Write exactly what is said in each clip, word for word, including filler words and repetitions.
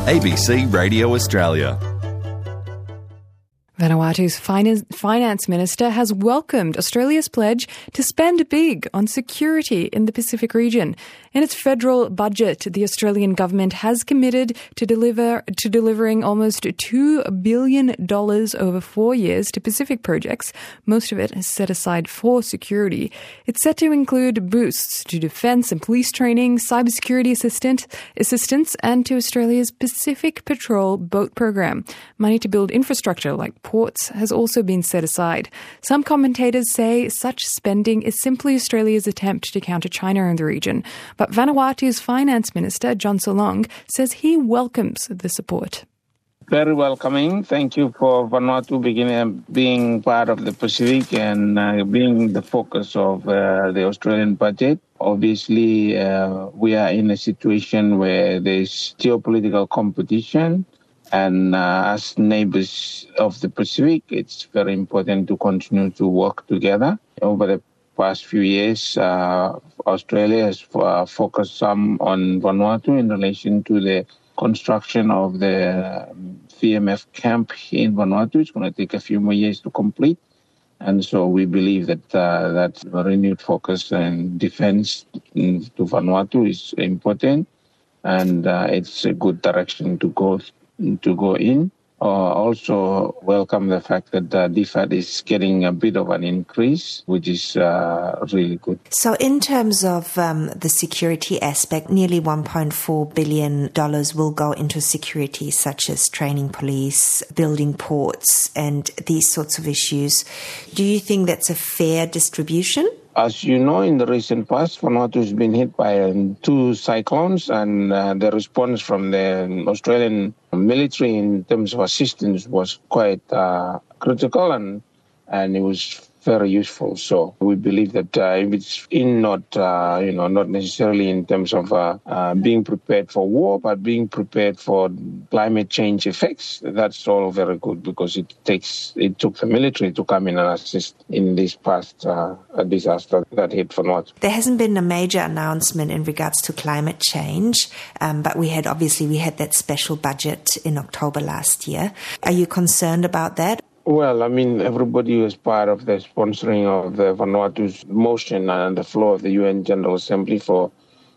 A B C Radio Australia. Vanuatu's finance minister has welcomed Australia's pledge to spend big on security in the Pacific region. In its federal budget, the Australian government has committed to deliver to delivering almost two billion dollars over four years to Pacific projects. Most of it is set aside for security. It's set to include boosts to defence and police training, cybersecurity assistant, assistance, and to Australia's Pacific Patrol boat program. Money to build infrastructure like ports has also been set aside. Some commentators say such spending is simply Australia's attempt to counter China in the region. But Vanuatu's finance minister, John Solong, says he welcomes the support. Very welcoming. Thank you for Vanuatu beginning, being part of the Pacific and uh, being the focus of uh, the Australian budget. Obviously, uh, we are in a situation where there's geopolitical competition. And uh, as neighbors of the Pacific, it's very important to continue to work together. Over the past few years, uh, Australia has uh, focused some on Vanuatu in relation to the construction of the V M F camp in Vanuatu. It's going to take a few more years to complete. And so we believe that uh, that renewed focus and defense to Vanuatu is important. And uh, it's a good direction to go to go in. Uh, also welcome the fact that uh, D F A D is getting a bit of an increase, which is uh, really good. So in terms of um, the security aspect, nearly one point four billion dollars will go into security, such as training police, building ports, and these sorts of issues. Do you think that's a fair distribution? As you know, in the recent past, Vanuatu has been hit by um, two cyclones, and uh, the response from the Australian military in terms of assistance was quite uh, critical, and and it was very useful. So we believe that uh, if it's in not, uh, you know, not necessarily in terms of uh, uh, being prepared for war, but being prepared for climate change effects, that's all very good because it takes it took the military to come in and assist in this past uh, disaster that hit Vanuatu. There hasn't been a major announcement in regards to climate change, um, but we had obviously we had that special budget in October last year. Are you concerned about that? Well, I mean, everybody was part of the sponsoring of the Vanuatu's motion and the floor of the U N General Assembly for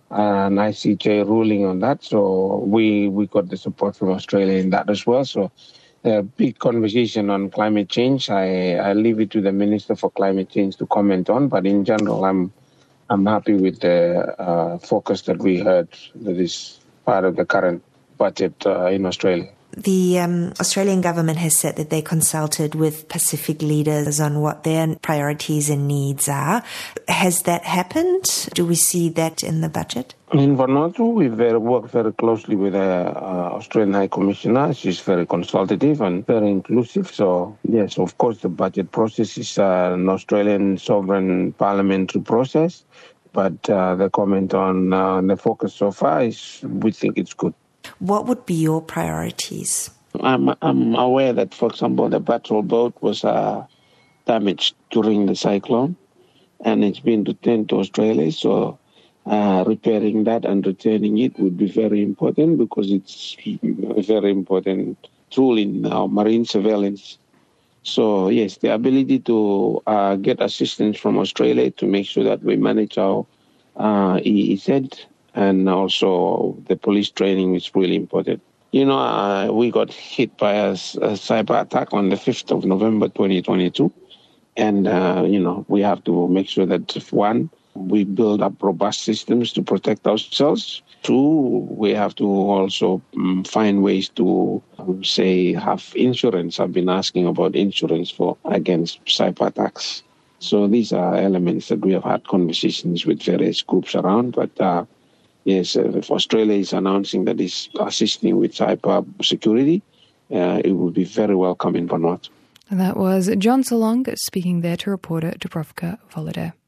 an I C J ruling on that. So we, we got the support from Australia in that as well. So a big conversation on climate change. I, I leave it to the Minister for Climate Change to comment on. But in general, I'm I'm happy with the uh, focus that we heard that is part of the current budget uh, in Australia. The um, Australian government has said that they consulted with Pacific leaders on what their priorities and needs are. Has that happened? Do we see that in the budget? In Vanuatu, we very, work very closely with the uh, Australian High Commissioner. She's very consultative and very inclusive. So, yes, of course, the budget process is uh, an Australian sovereign parliamentary process. But uh, the comment on uh, the focus so far is we think it's good. What would be your priorities? I'm, I'm aware that, for example, the patrol boat was uh, damaged during the cyclone and it's been returned to Australia. So uh, repairing that and returning it would be very important because it's a very important tool in our marine surveillance. So, yes, the ability to uh, get assistance from Australia to make sure that we manage our uh, E E Z and also the police training is really important. You know, uh, we got hit by a, a cyber attack on the fifth of November twenty twenty-two. And, uh, you know, we have to make sure that, one, we build up robust systems to protect ourselves. Two, we have to also um, find ways to, um, say, have insurance. I've been asking about insurance for against cyber attacks. So these are elements that we have had conversations with various groups around, but uh, yes, uh, if Australia is announcing that it's assisting with cyber security, uh, it will be very welcome in Vanuatu. And that was John Solong speaking there to reporter Dubrovka Volodar.